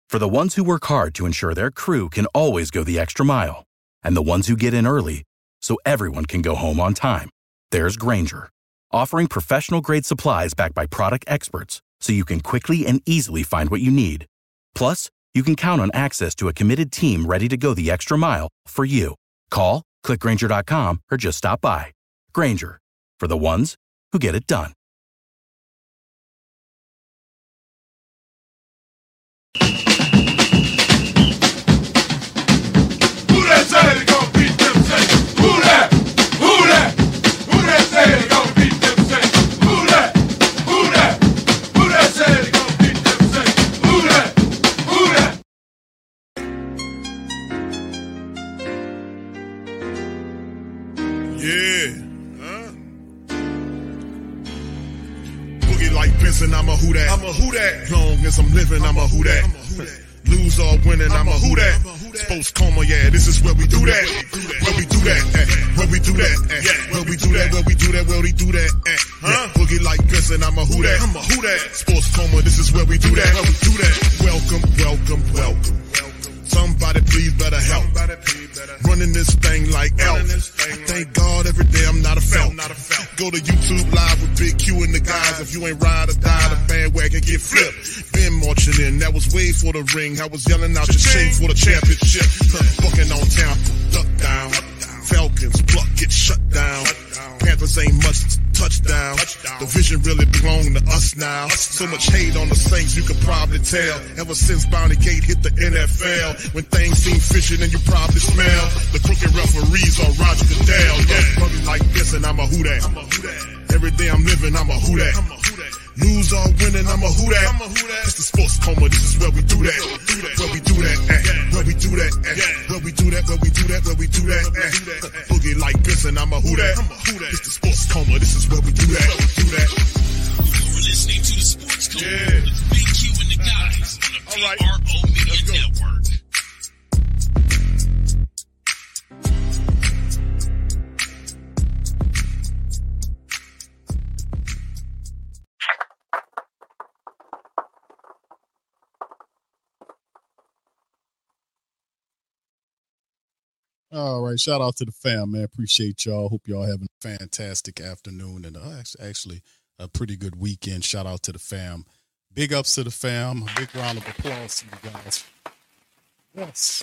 For the ones who work hard to ensure their crew can always go the extra mile, and the ones who get in early so everyone can go home on time, there's Grainger, offering professional-grade supplies backed by product experts so you can quickly and easily find what you need. Plus, you can count on access to a committed team ready to go the extra mile for you. Call, click Grainger.com, or just stop by. Grainger, for the ones who get it done. Who that say they gon' beat them Saints? Who that? Who that? Who that say they gon' beat them Saints? Who that? Who that? Who that say they gon' beat them Saints? Who that? Who that? Yeah. Boogie like Benson, I'm a who that. I'm a who that. Long as I'm living, I'm a who that. Lose or winning, I'm a who that. Sports coma, yeah, this is where we do that. Where we do that, where we do that, where we do that, where we do that, where we do that, Boogie like Benson, I'm a who that. I'm a who that. Sports coma, this is where we do that. Where we do that. Welcome, welcome, welcome. Somebody please better help. Running this thing like elf. I thank God every day I'm not a felt. Go to YouTube live with Big Q and the guys. If you ain't ride or die, the bandwagon get flipped. Been marching in, that was way for the ring. I was yelling out your shame for the championship. Bucking on town, duck down. Falcons, pluck, get shut down. Panthers ain't much touchdown. The vision really belong to us now. So much hate on the Saints, you could probably tell. Ever since Bounty Gate hit the NFL, when things seem fishy, then you probably smell the crooked referees on Roger Goodell. Yeah, probably like this, and I'm a who that. Every day I'm living, I'm a who that. Lose or winning, I'm a who that. It's the sports coma, this is where we do that. Where we do that, where we do that, where we do that, where we do that, where we do that, Boogie like this, and I'm a who that. It's the sports coma, this is where we do that. You're listening to the Sports Coma with Big Q and the guys on the PRO Media Network. All right, shout out to the fam, man. Appreciate y'all. Hope y'all having a fantastic afternoon and actually a pretty good weekend. Shout out to the fam. Big ups to the fam. A big round of applause to you guys. Yes.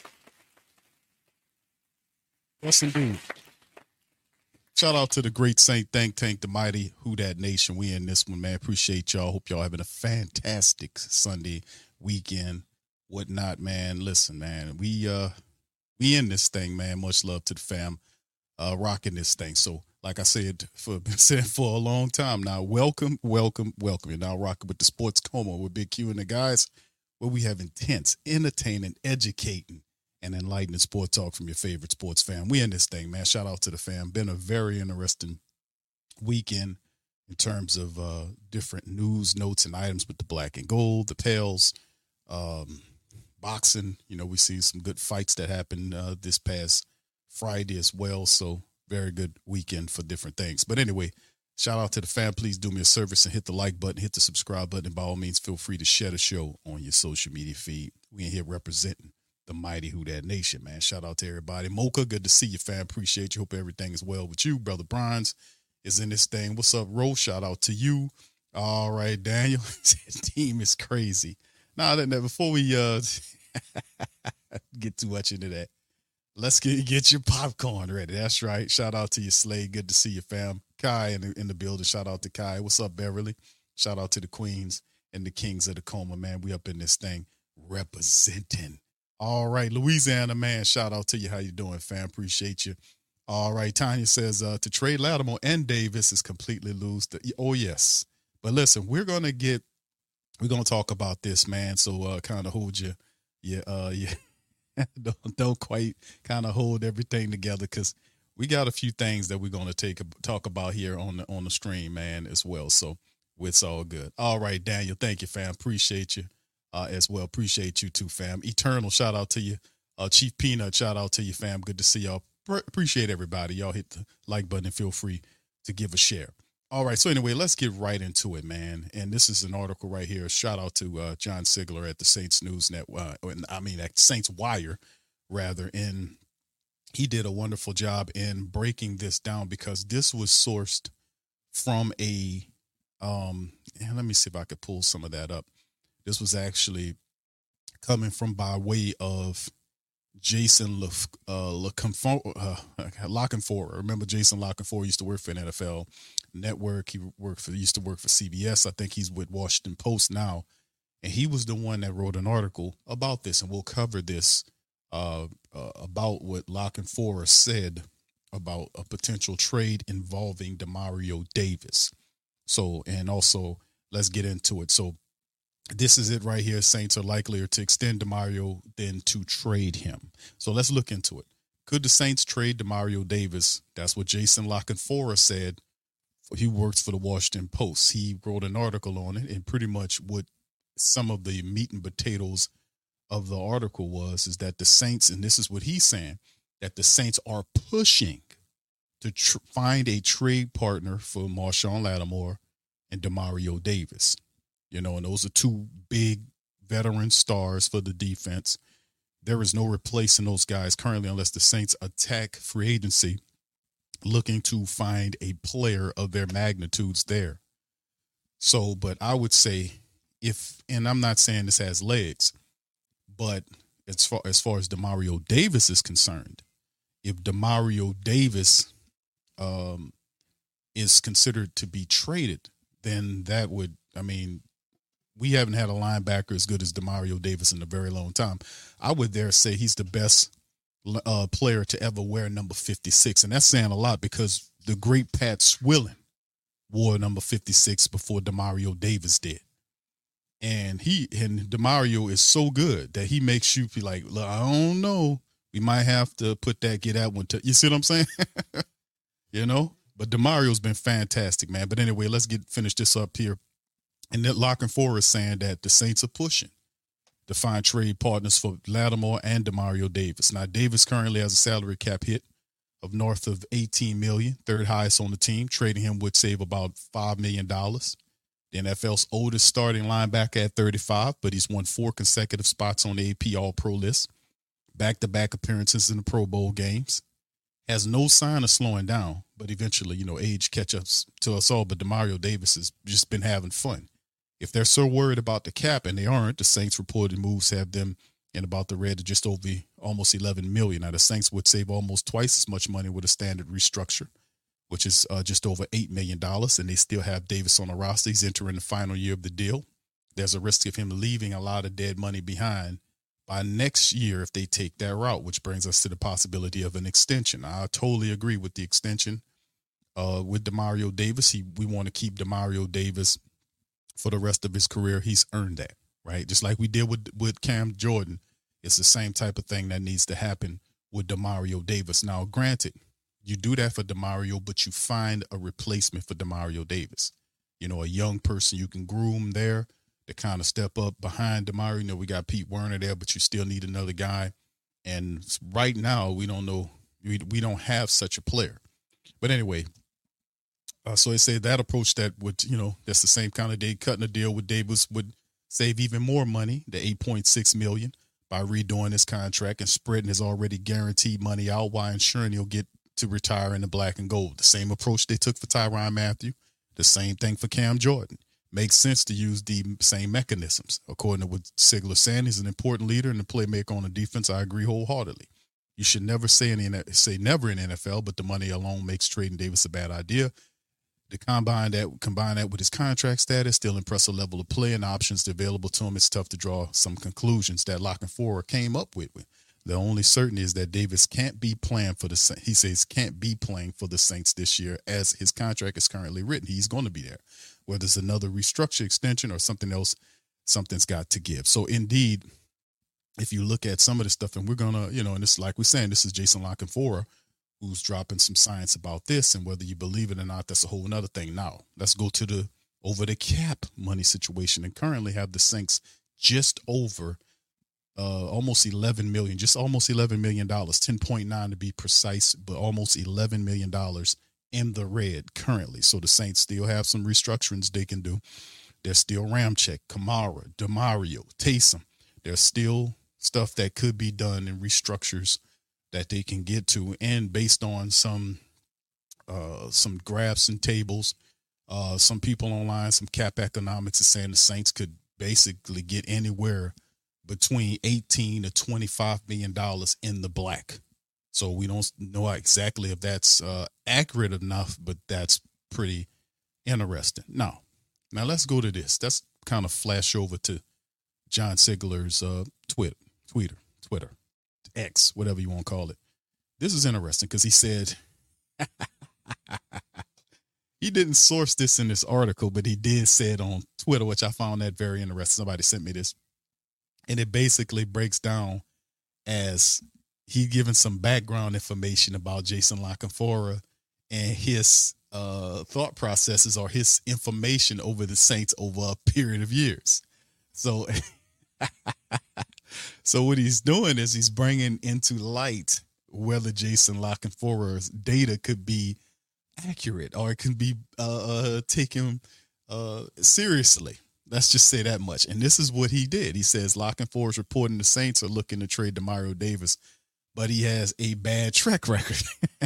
Yes, indeed. Shout out to the great Saint Think Tank, the mighty Who Dat Nation. We in this one, man. Appreciate y'all. Hope y'all having a fantastic Sunday weekend, whatnot, man. Listen, man, we in this thing, man. Much love to the fam, rocking this thing. So, like I said, been saying for a long time now, welcome. You're now rocking with the Sports Coma with Big Q and the guys, where we have intense, entertaining, educating, and enlightening sport talk from your favorite sports fam. We in this thing, man. Shout out to the fam. Been a very interesting weekend in terms of different news, notes, and items with the black and gold, the Pels, boxing. You know, we see some good fights that happened this past Friday as well. So very good weekend for different things. But anyway, shout out to the fam. Please do me a service and hit the like button, hit the subscribe button. And by all means, feel free to share the show on your social media feed. We in here representing the mighty Who Dat Nation, man. Shout out to everybody. Mocha, good to see you, fam. Appreciate you. Hope everything is well with you. Brother Bryans is in this thing. What's up, Ro? Shout out to you. All right, Daniel. His team is crazy. Nah, before we get too much into that, let's get your popcorn ready. That's right. Shout out to you, Slade. Good to see you, fam. Kai in the building. Shout out to Kai. What's up, Beverly? Shout out to the queens and the kings of the coma, man. We up in this thing representing. All right, Louisiana, man. Shout out to you. How you doing, fam? Appreciate you. All right, Tanya says to trade Lattimore and Davis is completely loose. Oh yes, but listen, we're gonna talk about this, man. So kind of hold don't quite kind of hold everything together, because we got a few things that we're gonna talk about here on the stream, man, as well. So it's all good. All right, Daniel, thank you, fam. Appreciate you as well. Appreciate you too, fam. Eternal, shout out to you. Chief Peanut, shout out to you, fam. Good to see y'all. Appreciate everybody. Y'all hit the like button and feel free to give a share. All right. So anyway, let's get right into it, man. And this is an article right here. Shout out to John Sigler at the Saints News Network. At Saints Wire, rather. And he did a wonderful job in breaking this down because this was sourced from a. And let me see if I could pull some of that up. This was actually coming from by way of Jason Lockenforer. Remember Jason Lockenforer used to work for an NFL Network. He used to work for CBS. I think he's with Washington Post now. And he was the one that wrote an article about this. And we'll cover this about what Lockenforer said about a potential trade involving Demario Davis. So, and also let's get into it. So this is it right here. Saints are likelier to extend Demario than to trade him. So let's look into it. Could the Saints trade Demario Davis? That's what Jason Lockenforer said. He works for the Washington Post. He wrote an article on it, and pretty much what some of the meat and potatoes of the article was is that the Saints, and this is what he's saying, that the Saints are pushing to find a trade partner for Marshawn Lattimore and Demario Davis. You know, and those are two big veteran stars for the defense. There is no replacing those guys currently unless the Saints attack free agency looking to find a player of their magnitudes there. So, but I would say and I'm not saying this has legs, but as far as Demario Davis is concerned, if Demario Davis is considered to be traded, then that would, we haven't had a linebacker as good as Demario Davis in a very long time. I would dare say he's the best player to ever wear number 56. And that's saying a lot because the great Pat Swilling wore number 56 before Demario Davis did. And Demario is so good that he makes you be like, look, I don't know. We might have to get that one to, you see what I'm saying? You know, but Demario's been fantastic, man. But anyway, let's finish this up here. And that Lockenforer is saying that the Saints are pushing to find trade partners for Lattimore and Demario Davis. Now, Davis currently has a salary cap hit of north of $18 million, third highest on the team. Trading him would save about $5 million. The NFL's oldest starting linebacker at 35, but he's won 4 consecutive spots on the AP All-Pro list. Back-to-back appearances in the Pro Bowl games. Has no sign of slowing down, but eventually, age catch-ups to us all. But Demario Davis has just been having fun. If they're so worried about the cap, and they aren't, the Saints reported moves have them in about the red to just over almost $11 million. Now, the Saints would save almost twice as much money with a standard restructure, which is just over $8 million, and they still have Davis on the roster. He's entering the final year of the deal. There's a risk of him leaving a lot of dead money behind by next year if they take that route, which brings us to the possibility of an extension. I totally agree with the extension with Demario Davis. We want to keep Demario Davis for the rest of his career. He's earned that, right? Just like we did with Cam Jordan. It's the same type of thing that needs to happen with Demario Davis. Now, granted, you do that for Demario, but you find a replacement for Demario Davis. A young person you can groom there to kind of step up behind Demario. We got Pete Werner there, but you still need another guy. And right now, we don't know. We don't have such a player. But anyway, so they say that approach that would, that's the same kind of day cutting a deal with Davis would save even more money, the $8.6 million, by redoing his contract and spreading his already guaranteed money out while ensuring he'll get to retire in the black and gold. The same approach they took for Tyrann Mathieu, the same thing for Cam Jordan. Makes sense to use the same mechanisms. According to what Sigler said, he's an important leader and a playmaker on the defense. I agree wholeheartedly. You should never say never in NFL, but the money alone makes trading Davis a bad idea. To combine that with his contract status, still impressive level of play and options available to him, it's tough to draw some conclusions that Lockenforer came up with. The only certainty is that Davis can't be playing for the Saints. He says can't be playing for the Saints this year as his contract is currently written. He's going to be there. Whether it's another restructure extension or something else, something's got to give. So indeed, if you look at some of the stuff, and we're going to, and this, like we're saying, this is Jason Lockenforer who's dropping some science about this, and whether you believe it or not, that's a whole nother thing. Now, let's go to the over the cap money situation, and currently have the Saints just over almost $11 million, just almost $11 million, 10.9 to be precise, but almost $11 million in the red currently. So the Saints still have some restructurings they can do. There's still Ramczyk, Kamara, DeMario, Taysom. There's still stuff that could be done in restructures that they can get to. And based on some graphs and tables, some people online, some cap economics is saying the Saints could basically get anywhere between $18 to $25 million in the black. So we don't know exactly if that's accurate enough, but that's pretty interesting. Now let's go to this. Let's kind of flash over to John Sigler's Twitter, X, whatever you want to call it. This is interesting because he said he didn't source this in this article, but he did say it on Twitter, which I found that very interesting. Somebody sent me this. And it basically breaks down as he giving some background information about Jason La Canfora and his thought processes or his information over the Saints over a period of years. So, so what he's doing is he's bringing into light whether Jason La Canfora's data could be accurate or it can be taken seriously. Let's just say that much. And this is what he did. He says La Canfora is reporting the Saints are looking to trade Demario Davis, but he has a bad track record.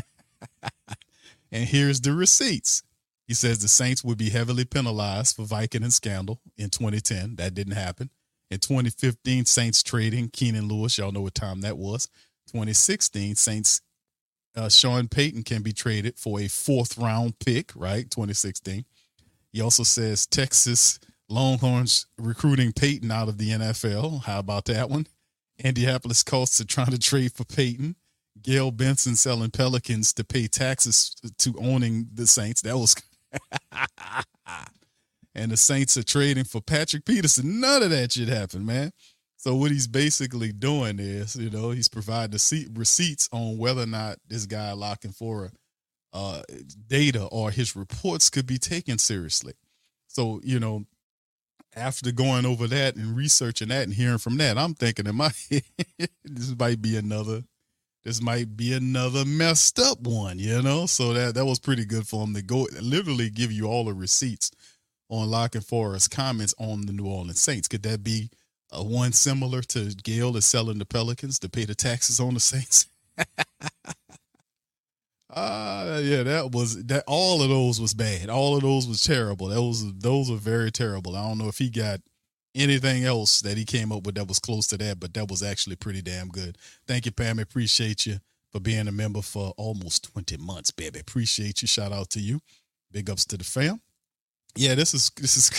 And here's the receipts. He says the Saints would be heavily penalized for Vicodin scandal in 2010. That didn't happen. In 2015, Saints trading Keenan Lewis. Y'all know what time that was. 2016, Saints Sean Payton can be traded for a 4th round pick, right? 2016. He also says Texas Longhorns recruiting Payton out of the NFL. How about that one? Indianapolis Colts are trying to trade for Payton. Gail Benson selling Pelicans to pay taxes to owning the Saints. That was and the Saints are trading for Patrick Peterson. None of that shit happened, man. So what he's basically doing is, he's providing the receipts on whether or not this guy La Canfora data or his reports could be taken seriously. So, after going over that and researching that and hearing from that, I'm thinking in my head, this might be another messed up one, So that was pretty good for him to go literally give you all the receipts on La Canfora's comments on the New Orleans Saints. Could that be one similar to Gail is selling the Pelicans to pay the taxes on the Saints? Yeah, that all of those was bad. All of those was terrible. Those were very terrible. I don't know if he got anything else that he came up with that was close to that, but that was actually pretty damn good. Thank you, Pam. I appreciate you for being a member for almost 20 months, baby. Appreciate you. Shout out to you. Big ups to the fam. Yeah, this is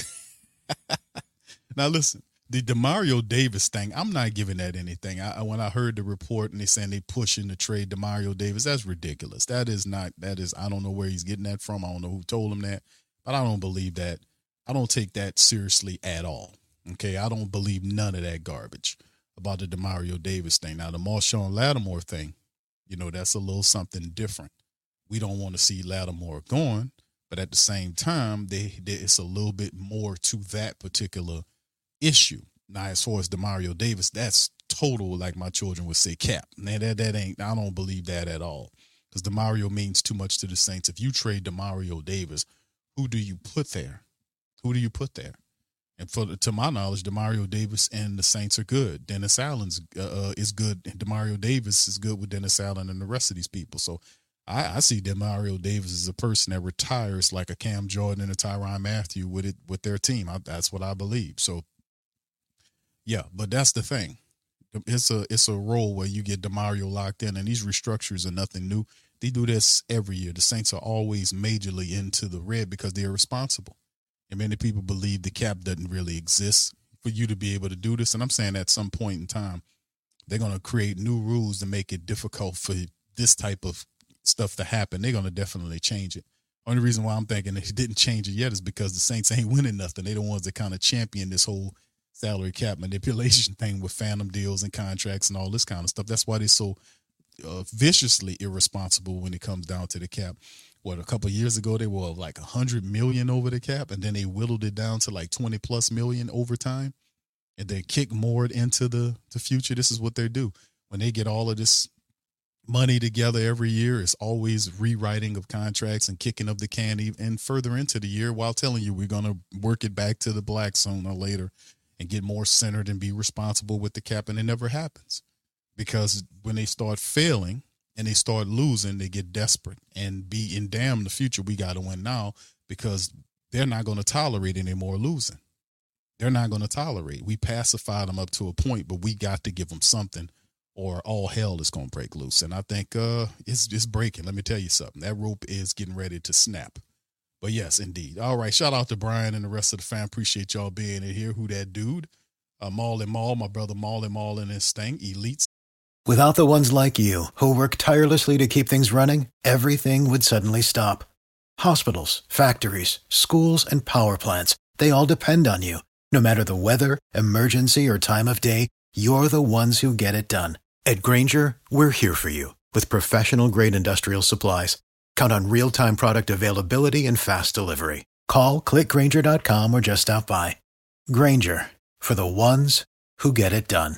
now listen. The Demario Davis thing, I'm not giving that anything. When I heard the report and they saying they pushing to trade Demario Davis, that's ridiculous. That is, I don't know where he's getting that from. I don't know who told him that, but I don't believe that. I don't take that seriously at all. Okay. I don't believe none of that garbage about the Demario Davis thing. Now the Marshawn Lattimore thing, that's a little something different. We don't want to see Lattimore going, but at the same time, it's a little bit more to that particular issue. Now, as far as Demario Davis, that's total, like my children would say, cap. Man, that ain't, I don't believe that at all. Because Demario means too much to the Saints. If you trade Demario Davis, who do you put there? And to my knowledge, Demario Davis and the Saints are good. Dennis Allen's is good. And Demario Davis is good with Dennis Allen and the rest of these people. So I see Demario Davis as a person that retires like a Cam Jordan and a Tyrann Mathieu with their team. That's what I believe. So, yeah, but that's the thing. It's a role where you get Demario locked in, and these restructures are nothing new. They do this every year. The Saints are always majorly into the red because they're responsible. And many people believe the cap doesn't really exist for you to be able to do this. And I'm saying at some point in time, they're going to create new rules to make it difficult for this type of stuff to happen. They're going to definitely change it. Only reason why I'm thinking they didn't change it yet is because the Saints ain't winning nothing. They're the ones that kind of champion this whole salary cap manipulation thing with phantom deals and contracts and all this kind of stuff. That's why they're so viciously irresponsible when it comes down to the cap. A couple of years ago, they were like $100 million over the cap, and then they whittled it down to like 20+ million over time, and then kick more into the future. This is what they do. When they get all of this money together every year. It's always rewriting of contracts and kicking of the can and further into the year while telling you we're going to work it back to the black sooner or later and get more centered and be responsible with the cap. And it never happens because when they start failing and they start losing, they get desperate and be in damn the future. We got to win now because they're not going to tolerate any more losing. They're not going to tolerate. We pacify them up to a point, but we got to give them something or all hell is going to break loose. And I think it's breaking. Let me tell you something. That rope is getting ready to snap. But yes, indeed. All right. Shout out to Brian and the rest of the fam. Appreciate y'all being in here. Who that dude? Maul and Maul, my brother Maul and Maul in this thing. Elites. Without the ones like you, who work tirelessly to keep things running, everything would suddenly stop. Hospitals, factories, schools, and power plants, they all depend on you. No matter the weather, emergency, or time of day, you're the ones who get it done. At Grainger, we're here for you with professional-grade industrial supplies. Count on real-time product availability and fast delivery. Call, click Grainger.com, or just stop by. Grainger, for the ones who get it done.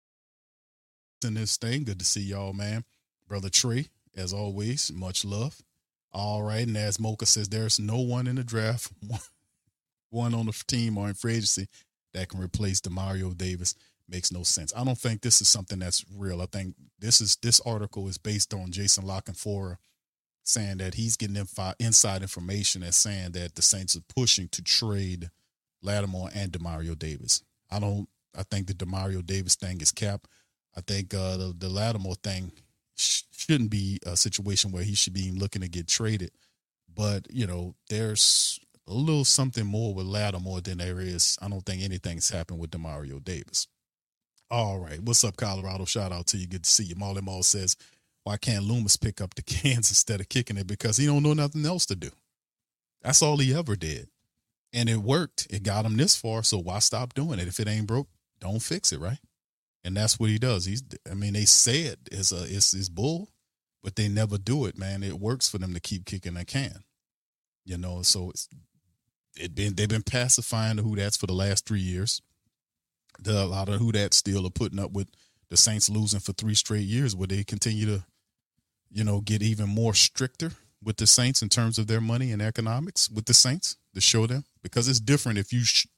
In this thing, good to see y'all, man. Brother Trey, as always, much love. All right, and as Mocha says, there's no one in the draft, one on the team or in free agency that can replace Demario Davis. Makes no sense. I don't think this is something that's real. I think this article is based on Jason La Canfora saying that he's getting inside information that's saying that the Saints are pushing to trade Lattimore and Demario Davis. I think the Demario Davis thing is capped. I think the Lattimore thing shouldn't be a situation where he should be looking to get traded. But, you know, there's a little something more with Lattimore than there is. I don't think anything's happened with Demario Davis. All right. What's up, Colorado? Shout out to you. Good to see you. Molly Maul says, why can't Loomis pick up the cans instead of kicking it? Because he don't know nothing else to do. That's all he ever did. And it worked. It got him this far. So why stop doing it? If it ain't broke, don't fix it, right? And that's what he does. They say it is bull, but they never do it, man. It works for them to keep kicking a can. You know, so they've been pacifying the Who Dats for the last 3 years. A lot of Who Dats still are putting up with the Saints losing for 3 straight years. Would they continue to, you know, get even more stricter with the Saints in terms of their money and economics with the Saints to show them? Because it's different if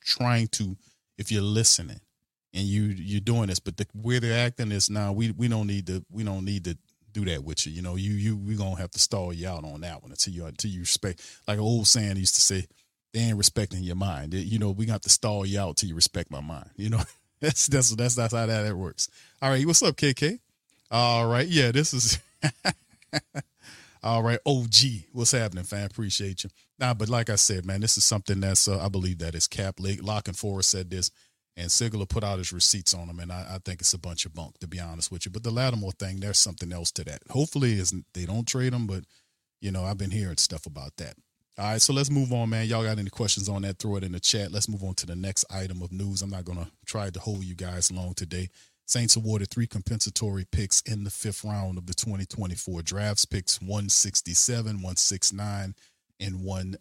if you're listening and you're doing this, but the way they're acting is now we don't need to do that with you. You know, we're gonna have to stall you out on that one until you respect. Like an old saying used to say, they ain't respecting your mind. You know, we got to stall you out till you respect my mind. You know, that's how that works. All right, what's up, KK? All right, yeah, this is all right. OG, what's happening, fam? Appreciate you. Nah, but like I said, man, this is something that's I believe that is cap. La Canfora said this, and Sigler put out his receipts on them, and I think it's a bunch of bunk, to be honest with you. But the Lattimore thing, there's something else to that. Hopefully, they don't trade him, but you know, I've been hearing stuff about that. All right, so let's move on, man. Y'all got any questions on that, throw it in the chat. Let's move on to the next item of news. I'm not going to try to hold you guys long today. Saints awarded 3 compensatory picks in the 5th round of the 2024 drafts. Picks 167, 169, and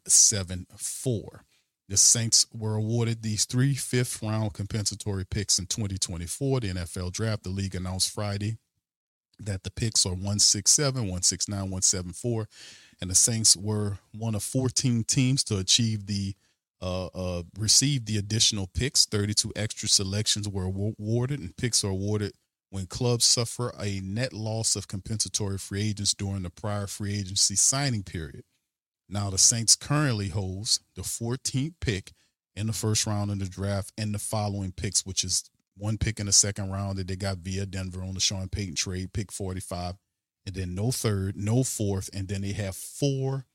174. The Saints were awarded these 3 5th-round compensatory picks in 2024. The NFL draft, the league announced Friday that the picks are 167, 169, 174. And the Saints were one of 14 teams to achieve receive the additional picks. 32 extra selections were awarded, and picks are awarded when clubs suffer a net loss of compensatory free agents during the prior free agency signing period. Now, the Saints currently holds the 14th pick in the 1st round of the draft and the following picks, which is 1 pick in the 2nd round that they got via Denver on the Sean Payton trade, pick 45. And then no 3rd, no 4th, and then they have 4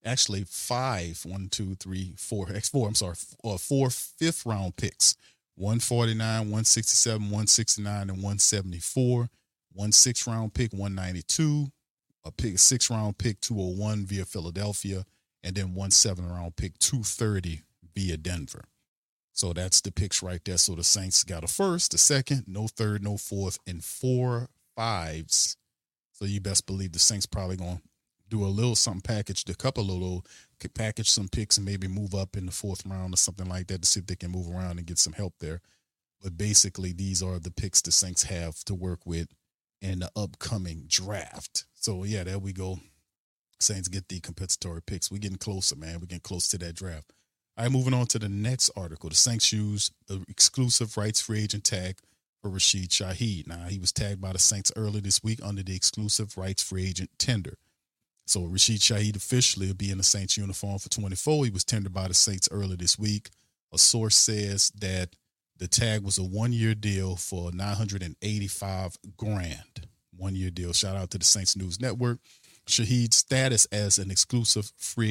5th-round picks. 149, 167, 169, and 174. 1 6th-round pick, 192. A 6th-round pick, 201 via Philadelphia. And then 1 7th-round pick, 230 via Denver. So that's the picks right there. So the Saints got a 1st, a 2nd, no 3rd, no 4th, and 4 5s. So you best believe the Saints probably going to do a little something, package some picks and maybe move up in the 4th round or something like that to see if they can move around and get some help there. But basically, these are the picks the Saints have to work with in the upcoming draft. So, yeah, there we go. Saints get the compensatory picks. We're getting closer, man. We're getting close to that draft. All right, moving on to the next article. The Saints use the exclusive rights free agent tag for Rashid Shaheed. Now, he was tagged by the Saints early this week under the exclusive rights free agent tender. So Rashid Shaheed officially will be in the Saints uniform for 24. He was tendered by the Saints early this week. A source says that the tag was a one-year deal for $985,000. One-year deal. Shout out to the Saints News Network. Shaheed's status as an exclusive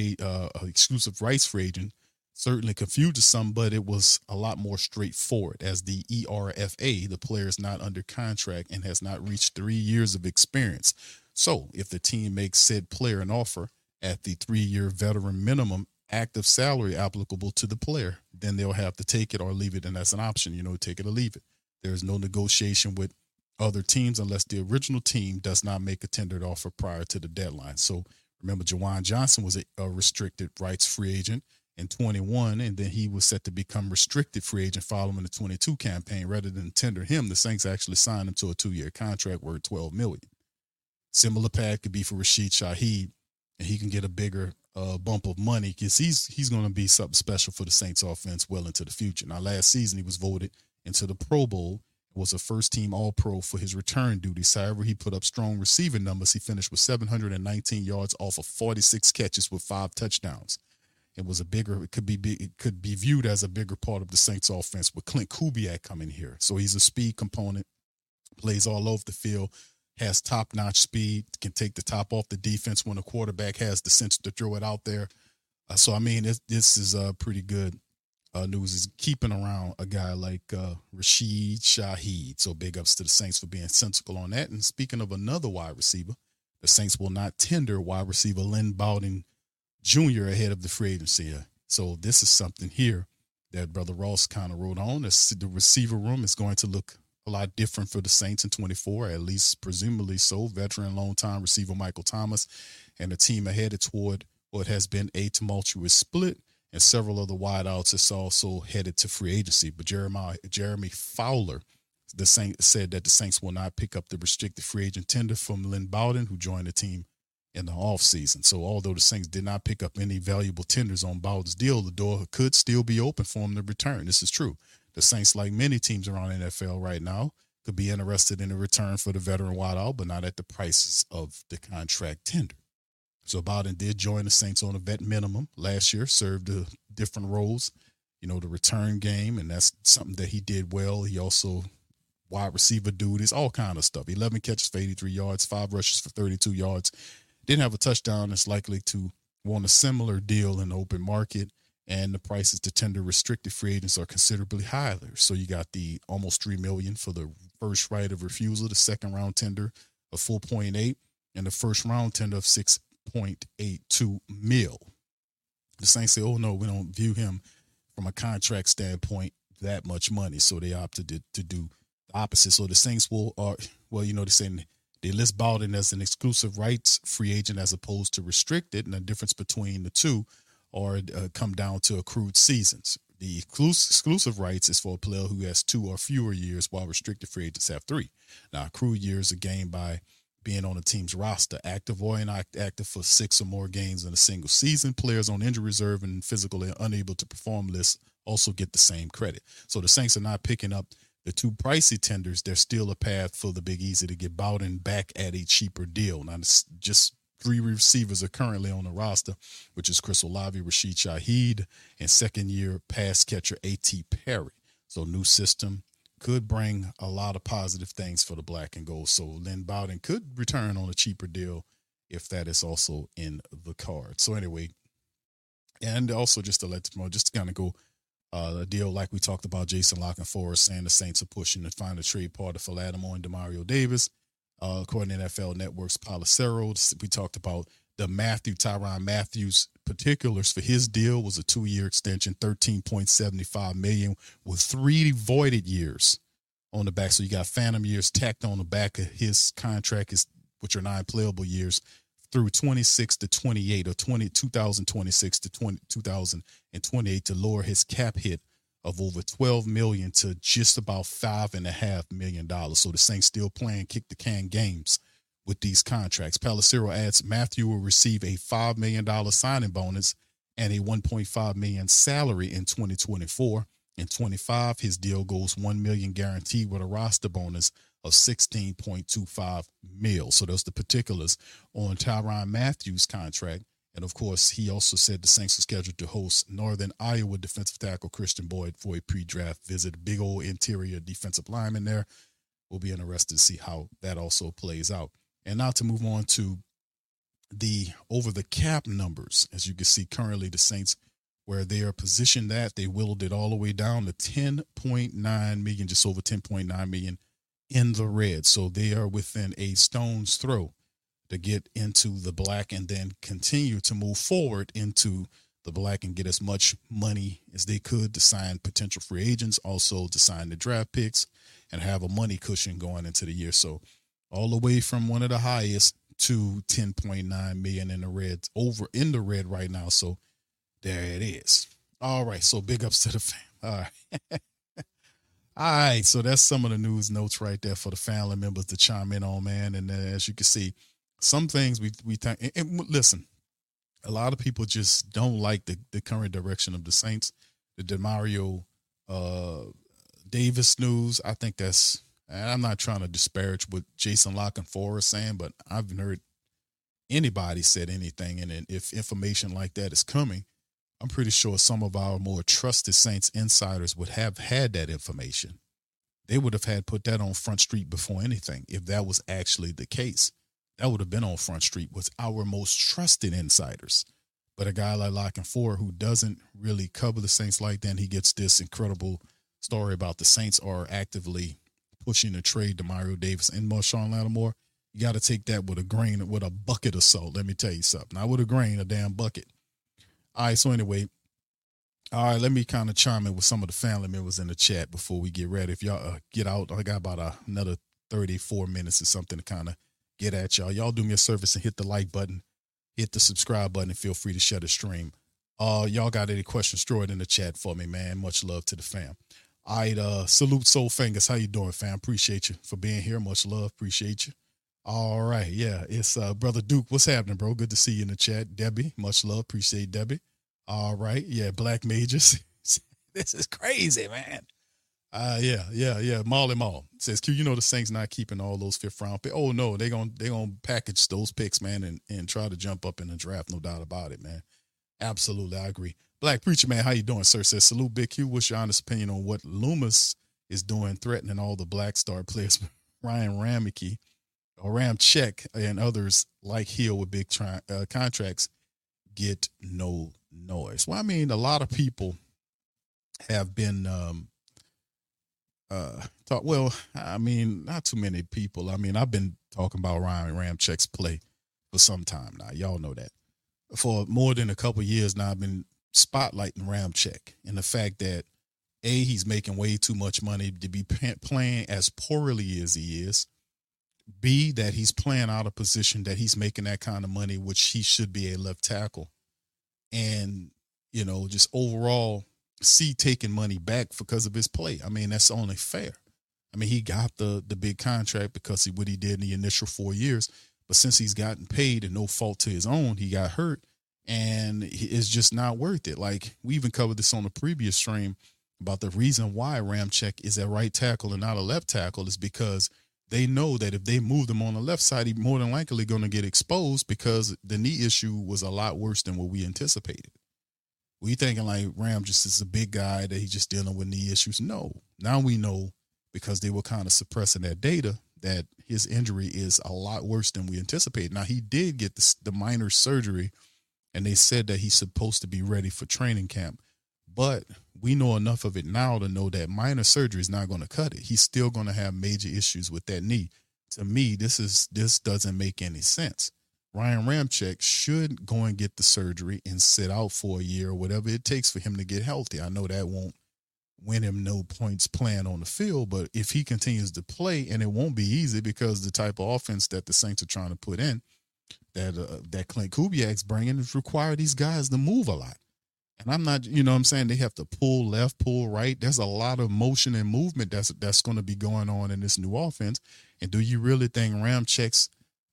rights free agent certainly confused some, but it was a lot more straightforward. As the ERFA, the player is not under contract and has not reached 3 years of experience. So if the team makes said player an offer at the 3-year veteran minimum active salary applicable to the player, then they'll have to take it or leave it. And that's an option, take it or leave it. There's no negotiation with other teams unless the original team does not make a tendered offer prior to the deadline. So remember, Juwan Johnson was a restricted rights free agent in 21, and then he was set to become restricted free agent following the 22 campaign. Rather than tender him, the Saints actually signed him to a 2-year contract worth $12 million. Similar path could be for Rashid Shaheed, and he can get a bigger bump of money because he's going to be something special for the Saints offense well into the future. Now, last season he was voted into the Pro Bowl, was a first-team All-Pro for his return duties. However, he put up strong receiving numbers. He finished with 719 yards off of 46 catches with 5 touchdowns. It could be viewed as a bigger part of the Saints offense with Clint Kubiak coming here. So he's a speed component, plays all over the field, has top-notch speed, can take the top off the defense when a quarterback has the sense to throw it out there. So, I mean, this is pretty good news, is keeping around a guy like Rashid Shaheed. So big ups to the Saints for being sensible on that. And speaking of another wide receiver, the Saints will not tender wide receiver Lynn Bowden Jr. ahead of the free agency. So this is something here that Brother Ross kind of wrote on. The receiver room is going to look a lot different for the Saints in 24, at least presumably so. Veteran long-time receiver Michael Thomas and the team are headed toward what has been a tumultuous split, and several other wideouts is also headed to free agency. But Jeremy Fowler, the Saints, said that the Saints will not pick up the restricted free agent tender from Lynn Bowden, who joined the team in the offseason. So although the Saints did not pick up any valuable tenders on Bowden's deal, the door could still be open for him to return. This is true. The Saints, like many teams around the NFL right now, could be interested in a return for the veteran wideout, but not at the prices of the contract tender. So Bowden did join the Saints on a vet minimum last year, served different roles, the return game, and that's something that he did well. He also wide receiver duties, all kind of stuff. 11 catches for 83 yards, 5 rushes for 32 yards. Didn't have a touchdown. That's likely to want a similar deal in the open market, and the prices to tender restricted free agents are considerably higher. So you got the almost $3 million for the first right of refusal, the second round tender of 4.8, and the first round tender of 6.82 mil. The Saints say, oh no, we don't view him from a contract standpoint that much money. So they opted to do the opposite. So the Saints they're saying they list Bowden as an exclusive rights free agent as opposed to restricted, and the difference between the two are come down to accrued seasons. The exclusive rights is for a player who has 2 or fewer years, while restricted free agents have 3. Now, accrued years are gained by being on a team's roster, active or inactive for 6 or more games in a single season. Players on injury reserve and physically unable to perform lists also get the same credit. So the Saints are not picking up the 2 pricey tenders. There's still a path for the Big Easy to get Bowden back at a cheaper deal. Now, it's just 3 receivers are currently on the roster, which is Chris Olave, Rashid Shaheed, and second-year pass catcher A.T. Perry. So new system could bring a lot of positive things for the black and gold. So Lynn Bowden could return on a cheaper deal if that is also in the card. So anyway, and also just to let you know, just to kind of go a deal like we talked about, Jason La Canfora saying the Saints are pushing to find a trade partner for Lattimore and Demario Davis. According to NFL Network's Policero, we talked about the Tyrann Mathieu particulars for his deal was a 2-year extension, $13.75 million with 3 voided years on the back. So you got phantom years tacked on the back of his contract, which are 9 playable years through 26 to 28 or 2026 to 2028 to lower his cap hit of over $12 million to just about $5.5 million. So the Saints still playing kick the can games with these contracts. Pelissero adds Matthew will receive a $5 million signing bonus and a $1.5 million salary in 2024. In 25, his deal goes $1 million guaranteed with a roster bonus of $16.25 million. So those the particulars on Tyrann Mathieu's contract. And of course, he also said the Saints are scheduled to host Northern Iowa defensive tackle Christian Boyd for a pre-draft visit. Big old interior defensive lineman there. We'll be interested to see how that also plays out. And now to move on to the over the cap numbers. As you can see, currently the Saints, where they are positioned at, they whittled it all the way down to $10.9 million, just over $10.9 million in the red. So they are within a stone's throw to get into the black and then continue to move forward into the black and get as much money as they could to sign potential free agents, also to sign the draft picks and have a money cushion going into the year. So all the way from one of the highest to 10.9 million in the red, over in the red right now. So there it is. All right. So big ups to the fam. All right. All right. So that's some of the news notes right there for the family members to chime in on, man. And as you can see, some things we think, and listen, a lot of people just don't like the current direction of the Saints, the Demario Davis news. I think that's, and I'm not trying to disparage what Jason La Canfora is saying, but I haven't heard anybody said anything. And if information like that is coming, I'm pretty sure some of our more trusted Saints insiders would have had that information. They would have had put that on Front Street before anything. If that was actually the case, that would have been on Front Street with our most trusted insiders. But a guy like La Canfora, who doesn't really cover the Saints like that, and he gets this incredible story about the Saints are actively pushing to trade Demario Davis and Marshawn Lattimore. You got to take that with a bucket of salt. Let me tell you something. Not with a grain, a damn bucket. All right, so anyway, all right, let me kind of chime in with some of the family members in the chat before we get ready. If y'all get out, I got about another 34 minutes or something to kind of get at y'all. Y'all do me a service and hit the like button, hit the subscribe button, and feel free to share the stream. Y'all got any questions, throw it in the chat for me, man. Much love to the fam. All right, salute Soul Fingers. How you doing, fam? Appreciate you for being here. Much love. Appreciate you. All right, yeah, it's Brother Duke. What's happening, bro? Good to see you in the chat. Debbie, much love. Appreciate Debbie. All right, yeah, Black Majors. This is crazy, man. Yeah. Marley Mall says, Q, you know the Saints not keeping all those fifth round picks. Oh no, they gonna package those picks, man, and try to jump up in the draft. No doubt about it, man. Absolutely, I agree. Black Preacher Man, how you doing, sir? Says, salute, Big Q. What's your honest opinion on what Loomis is doing, threatening all the Black Star players? Ryan Ramczyk or Ramczyk and others like Hill with big contracts get no noise. Well, I mean, a lot of people have been I mean, not too many people. I mean, I've been talking about Ryan Ramczyk's play for some time now. Y'all know that. For more than a couple of years now, I've been spotlighting Ramczyk and the fact that, A, he's making way too much money to be playing as poorly as he is. B, that he's playing out of position, that he's making that kind of money, which he should be a left tackle. And, you know, just overall, C, taking money back because of his play. I mean, that's only fair. I mean, he got the big contract because of what he did in the initial 4 years. But since he's gotten paid and no fault to his own, he got hurt. And it's just not worth it. Like, we even covered this on the previous stream about the reason why Ramczyk is a right tackle and not a left tackle is because they know that if they move him on the left side, he's more than likely going to get exposed because the knee issue was a lot worse than what we anticipated. We thinking like Ram just is a big guy that he's just dealing with knee issues. No. Now we know because they were kind of suppressing that data that his injury is a lot worse than we anticipated. Now, he did get the minor surgery, and they said that he's supposed to be ready for training camp. But we know enough of it now to know that minor surgery is not going to cut it. He's still going to have major issues with that knee. To me, this doesn't make any sense. Ryan Ramczyk should go and get the surgery and sit out for a year or whatever it takes for him to get healthy. I know that won't win him no points playing on the field, but if he continues to play, and it won't be easy because the type of offense that the Saints are trying to put in, that Clint Kubiak's bringing, require these guys to move a lot. And I'm not, you know what I'm saying? They have to pull left, pull right. There's a lot of motion and movement that's going to be going on in this new offense. And do you really think Ramczak's,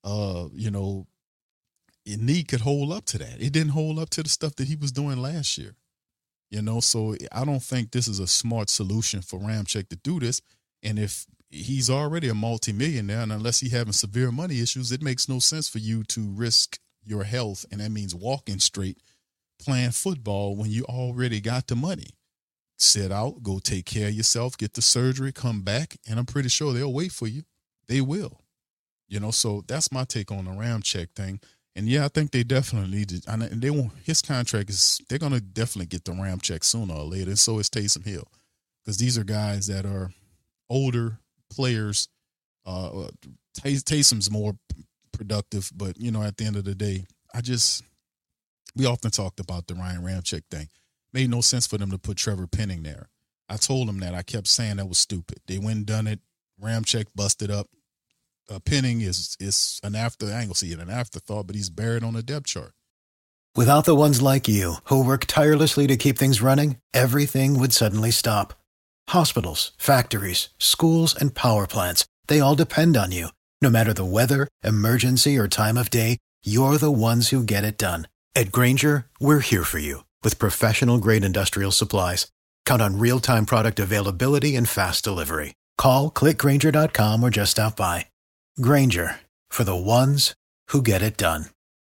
knee could hold up to that? It didn't hold up to the stuff that he was doing last year. So I don't think this is a smart solution for Ramczyk to do this. And if he's already a multimillionaire, and unless he's having severe money issues, it makes no sense for you to risk your health. And that means walking straight, playing football when you already got the money. Sit out, go take care of yourself, get the surgery, come back, and I'm pretty sure they'll wait for you. They will. So that's my take on the Ramczyk thing. And yeah, I think they definitely need to, and they won't, his contract they're going to definitely get the Ramczyk sooner or later. And so is Taysom Hill, because these are guys that are older players. Taysom's more productive, but at the end of the day, we often talked about the Ryan Ramczyk thing. Made no sense for them to put Trevor Penning there. I told them that. I kept saying that was stupid. They went and done it. Ramczyk busted up. Penning is an I ain't gonna see it an afterthought, but he's buried on the depth chart. Without the ones like you, who work tirelessly to keep things running, everything would suddenly stop. Hospitals, factories, schools, and power plants, they all depend on you. No matter the weather, emergency, or time of day, you're the ones who get it done. At Grainger, we're here for you with professional-grade industrial supplies. Count on real-time product availability and fast delivery. Call, click Grainger.com, or just stop by. Grainger, for the ones who get it done.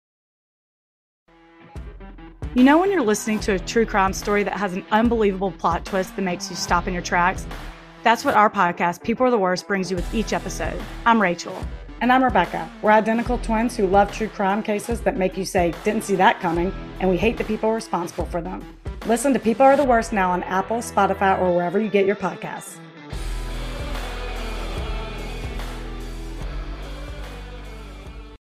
When you're listening to a true crime story that has an unbelievable plot twist that makes you stop in your tracks? That's what our podcast, People Are the Worst, brings you with each episode. I'm Rachel. And I'm Rebecca. We're identical twins who love true crime cases that make you say, didn't see that coming, and we hate the people responsible for them. Listen to People Are the Worst now on Apple, Spotify, or wherever you get your podcasts.